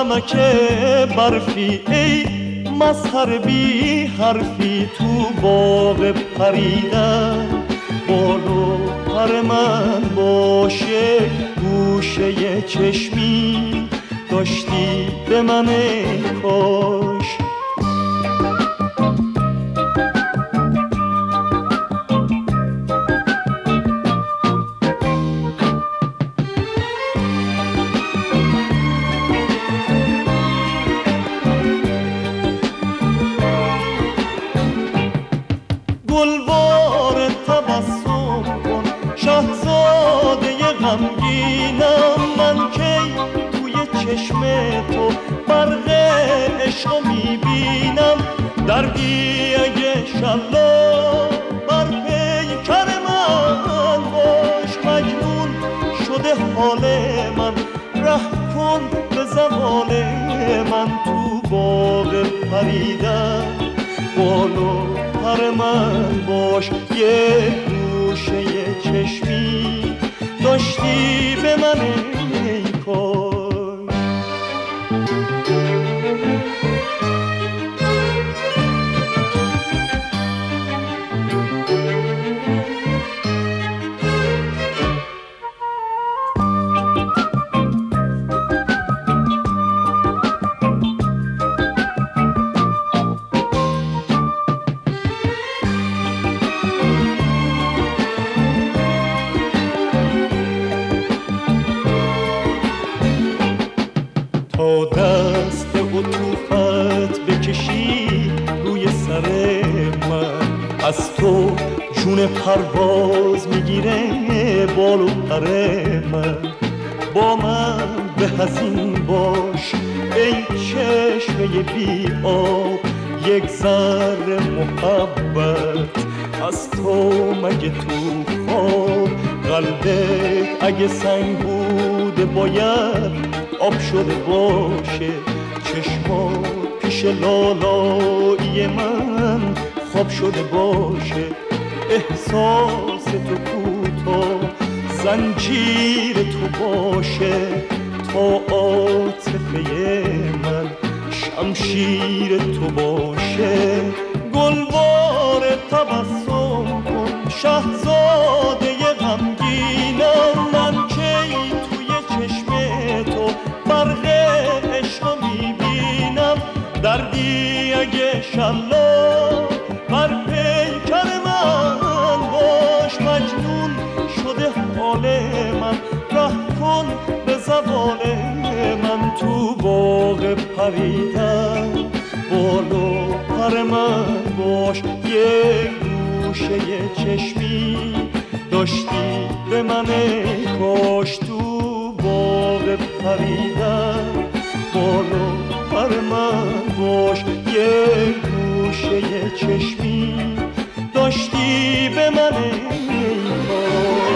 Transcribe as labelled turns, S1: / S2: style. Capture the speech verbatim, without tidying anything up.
S1: نمک برفی ای مظهر بی حرفی تو باغ پریدن بالو پر من باشه گوشه چشمی داشتی به من کاش گلوار تبسم کن شاهزاده غمگینم من کی توی چشم تو برق عشق میبینم دردی اگه شلا بر پیکر من باش مجنون شده حال من ره کن به زوال من تو باغ پریدن بالو پر من باش یه گوشه چشمی داشتی به من ای کاش تا دست عطوفت بکشی روی سر من از تو جون پرواز میگیره بال و پر من با من به حزین باش ای چشمه بی آب یک ذره محبت از تو مگه تو خواب قلبت اگه سنگ بوده باید آب شده باشه چشمات پیش لالایی من خواب شده باشه احساس تو کوتاه زنجیر تو باشه تا عاطفه من شمشیر تو باشه گلوار تبسم کن شاهزاده غمگینم من کی توی چشم تو برق عشق میبینم دردی اگه شلا بر پیکر من باش مجنون شده حال من ره کن به زوال من تو باغ پریدن بالو پر من باش یه گوشه چشمی داشتی به من کاش تو باغ پریدن بالو پر من باش یه گوشه چشمی داشتی به من کاش